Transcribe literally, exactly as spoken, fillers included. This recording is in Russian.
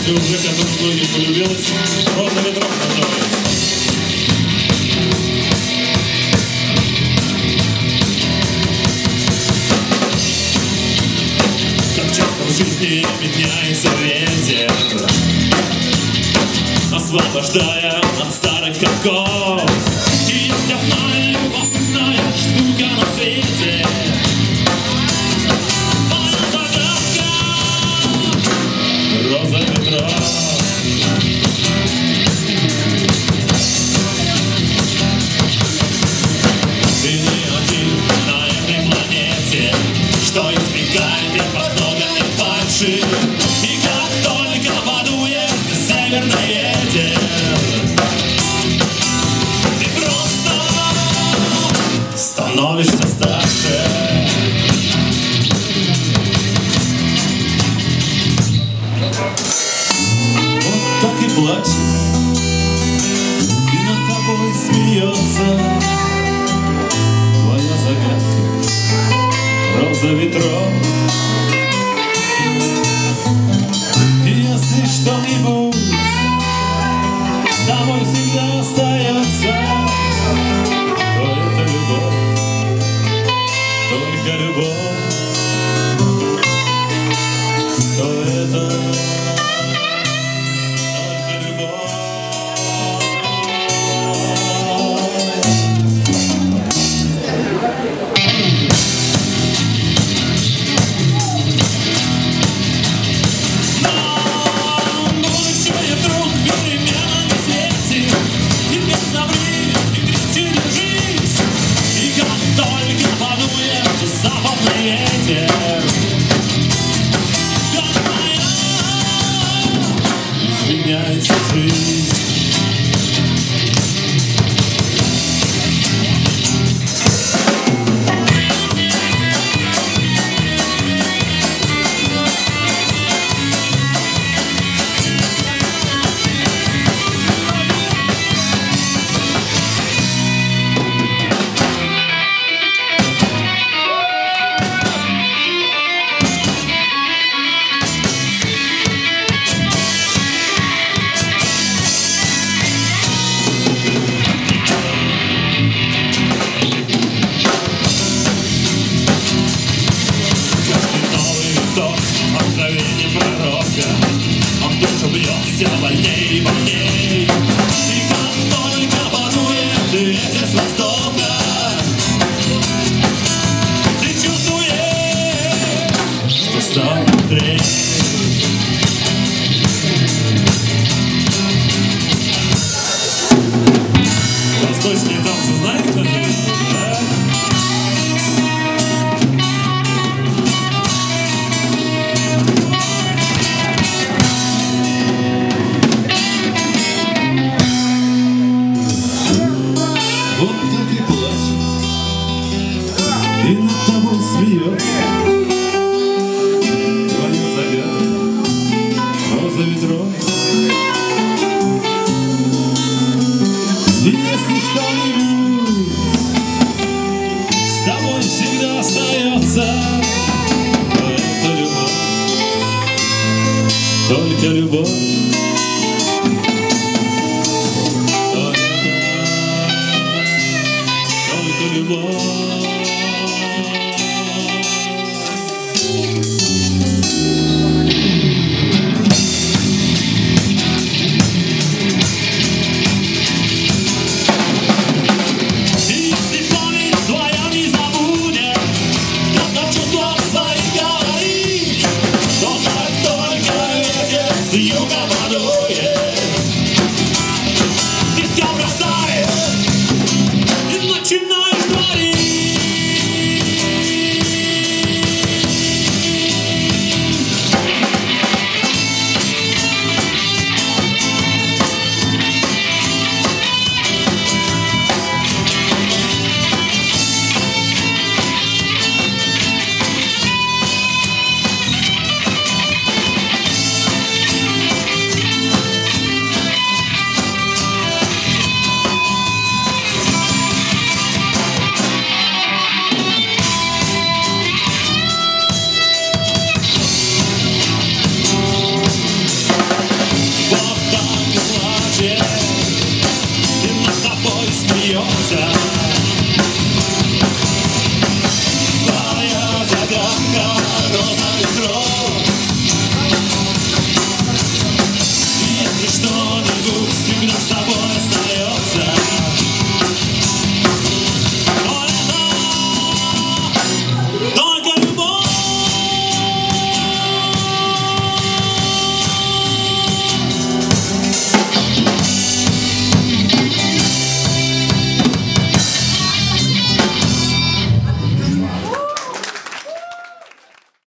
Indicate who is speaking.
Speaker 1: песня уже, которая многим полюбилась. «Роза ветров» называется. Как часто в жизни меняется ветер, освобождая от старых оков. И есть одна любопытная штука на свете. Моя загадка — роза ветров. Ты не один на этой планете, что избегает потока и фальши. И как только подует северный ветер, ты просто становишься старше. Вот так и плачет, и над тобой смеется твоя загадка — роза ветров. И если что-нибудь с тобой всегда остается, то это любовь, только любовь, то это только любовь. Но будущее вдруг перемена на свете. Теперь замри и крепче держись. И как только подует западный ветер, как моя изменяется жизнь. Откровение пророка, он душу бьется больней и больней. И как только подует ветер с востока, ты чувствуешь, что стал быстрее. Восточные танцы знаете кто-нибудь? Да? Вот так и плачет, и над тобой смеется твоя загадка — роза ветров. И если что-нибудь с тобой всегда остается, то это любовь, только любовь. Любовь. И если память твоя не забудет, когда чувства свои говорит, то как только ветер с юга подует, солнца.